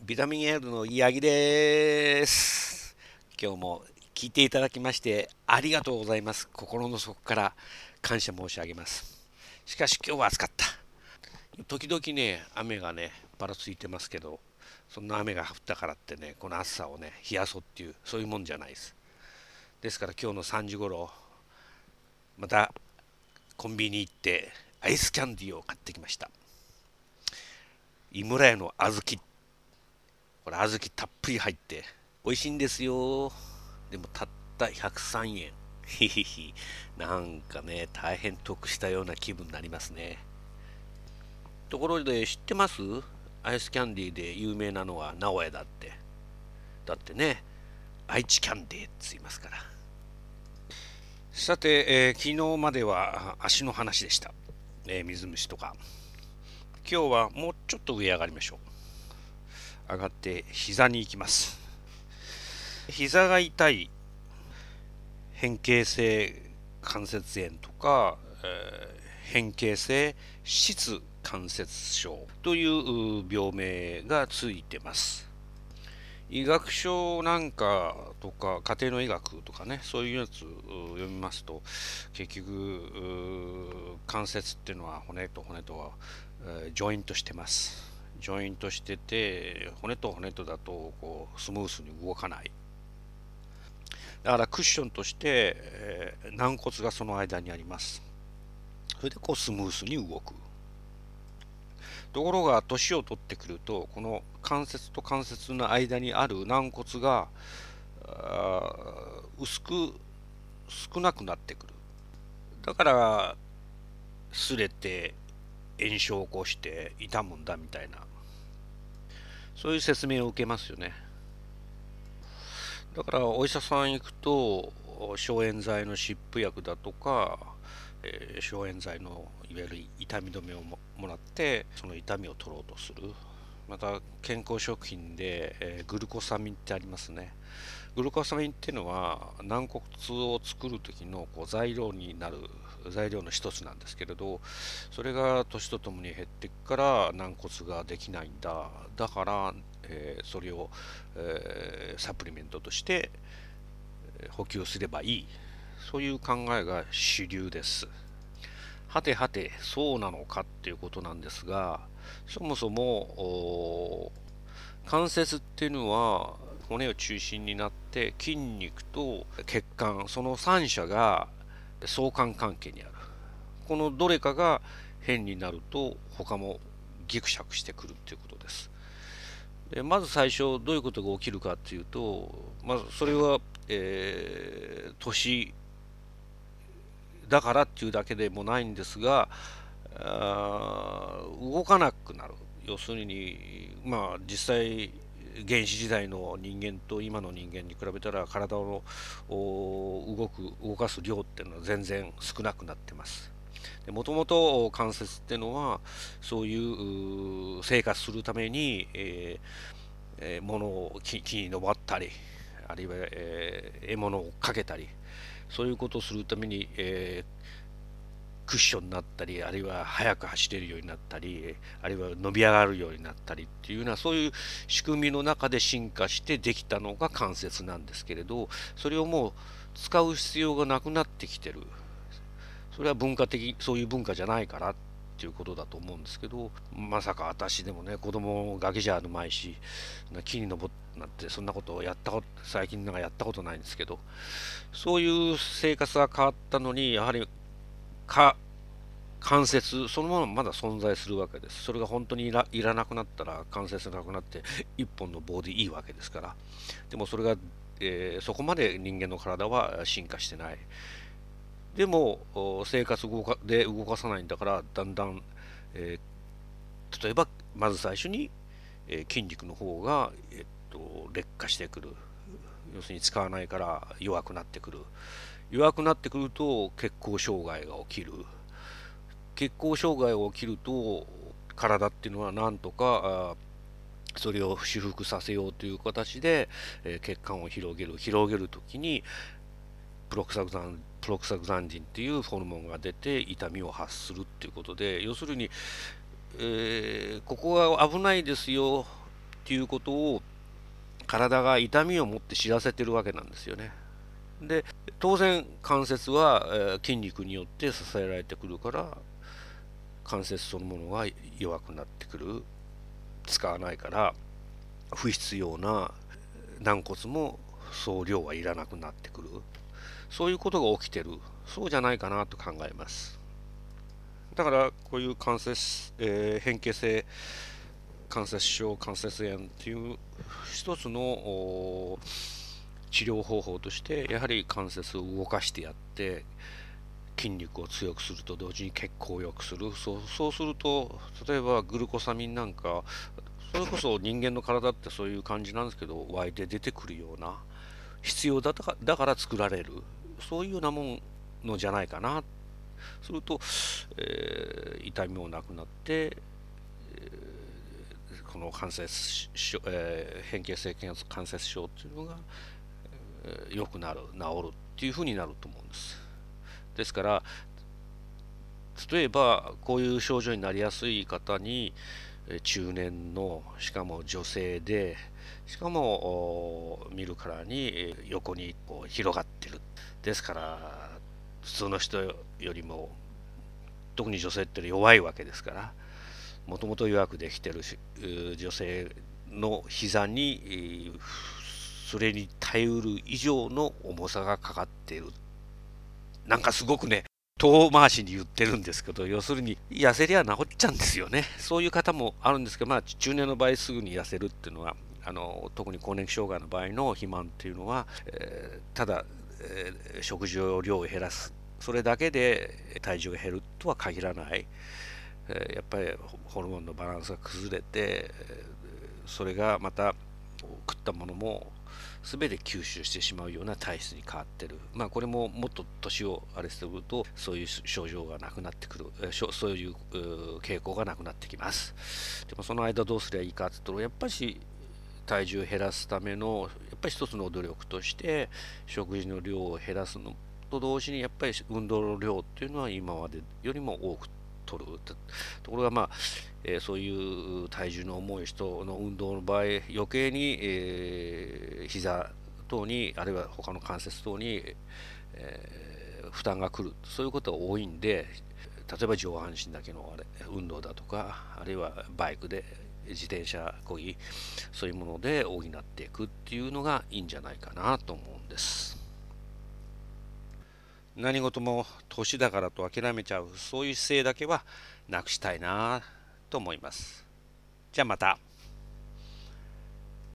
ビタミン L の八木です。今日も聞いていただきましてありがとうございます。心の底から感謝申し上げます。しかし今日は暑かった。時々ね、雨がね、ばらついてますけど、そんな雨が降ったからってね、この暑さをね、冷やそうっていう、そういうもんじゃないです。ですから今日の3時頃、またコンビニ行ってアイスキャンディーを買ってきました。井村屋の小豆、これ小豆たっぷり入って美味しいんですよ。でもたった103円。ひひひ。なんかね、大変得したような気分になりますね。ところで知ってます？アイスキャンディーで有名なのは名古屋だって。だってね、愛知キャンディーって言いますから。さて、昨日までは足の話でした。水虫とか。今日はもうちょっと上上がりましょう。上がって膝に行きます。膝が痛い変形性関節炎とか、変形性質関節症という病名がついてます。医学書なんかとか家庭の医学とかね、そういうやつ読みますと、結局関節っていうのは骨と骨とは、ジョイントしてます。ジョイントしてて、骨と骨とだとこうスムースに動かない。だからクッションとして、軟骨がその間にあります。それでこうスムースに動く。ところが年を取ってくると、この関節と関節の間にある軟骨が薄く少なくなってくる。だから擦れて炎症を起こして痛むんだみたいな、そういう説明を受けますよね。だからお医者さん行くと消炎剤の湿布薬だとか、消炎剤のいわゆる痛み止めをもらってその痛みを取ろうとする。また健康食品で、グルコサミンってありますね。グルコサミンっていうのは軟骨を作る時のこう材料になる材料の一つなんですけれど、それが年とともに減っていくから軟骨ができないんだ。だから、それを、サプリメントとして補給すればいい、そういう考えが主流です。はてはてそうなのかっていうことなんですが、そもそも関節っていうのは骨を中心になって筋肉と血管、その3者が相関関係にある。このどれかが変になると他もギクシャクしてくるっていうことです。でまず最初どういうことが起きるかっていうと、まずそれは、年だからっていうだけでもないんですが、動かなくなる。要するに、まあ、実際原始時代の人間と今の人間に比べたら体を動かす量っていうのは全然少なくなってます。もともと関節っていうのはそういう生活するために、物を木に登ったり、あるいは、獲物をかけたり、そういうことをするために、クッションになったり、あるいは速く走れるようになったり、あるいは伸び上がるようになったりっていうような、そういう仕組みの中で進化してできたのが関節なんですけれど、それをもう使う必要がなくなってきてる。それは文化的、そういう文化じゃないからっていうことだと思うんですけど、まさか私でもね、子供ガキじゃあるまいし、木に登ってなんてそんなことを最近なんかやったことないんですけど、そういう生活が変わったのに、やはり関節そのものまだ存在するわけです。それが本当にいらなくなったら関節がなくなって一本の棒でいいわけですから。でもそれが、そこまで人間の体は進化してない。でも生活で動かさないんだから、だんだん、え例えばまず最初に、筋肉の方が、劣化してくる。要するに使わないから弱くなってくる。弱くなってくると血行障害が起きる。血行障害が起きると体っていうのはなんとかそれを修復させようという形で、血管を広げるときにプロクサグザンジンっていうホルモンが出て痛みを発するっていうことで、要するに、ここが危ないですよ、 っていうことを体が痛みを持って知らせてるわけなんですよね。で当然関節は、筋肉によって支えられてくるから関節そのものが弱くなってくる、使わないから不必要な軟骨も総量はいらなくなってくる、そういうことが起きてる、そうじゃないかなと考えます。だからこういう関節、変形性関節症関節炎っていう一つの治療方法としてやはり関節を動かしてやって筋肉を強くすると同時に血行を良くする、そうすると例えばグルコサミンなんか、それこそ人間の体ってそういう感じなんですけど湧いて出てくるような、必要だから作られる、そういうようなものじゃないかな。すると、痛みもなくなって、この関節症、変形性関節症っていうのが、良くなる、治るっていうふうになると思うんです。ですから例えばこういう症状になりやすい方に、中年のしかも女性でしかも見るからに横にこう広がってる、ですから普通の人よりも特に女性って弱いわけですから、もともと弱くできてる女性の膝にそれに耐えうる以上の重さがかかっている、なんかすごくね遠回しに言ってるんですけど、要するに痩せりゃ治っちゃうんですよね。そういう方もあるんですけど、中年の場合すぐに痩せるっていうのは特に更年期障害の場合の肥満っていうのは、ただ、食事の量を減らすそれだけで体重が減るとは限らない、やっぱりホルモンのバランスが崩れて、それがまた食ったものも全て吸収してしまうような体質に変わってる、これももっと年をあれするとそういう症状がなくなってくる、そういう傾向がなくなってきます。でもその間どうすればいいかって言ったら、やっぱり体重を減らすためのやっぱり一つの努力として食事の量を減らすのと同時に、やっぱり運動の量っていうのは今までよりも多く取る。ところがそういう体重の重い人の運動の場合余計に、膝等にあるいは他の関節等に、負担がくる、そういうことが多いんで、例えば上半身だけの運動だとか、あるいはバイクで自転車こぎ、そういうもので補っていくっていうのがいいんじゃないかなと思うんです。何事も年だからと諦めちゃう、そういう姿勢だけはなくしたいなと思います。じゃあまた。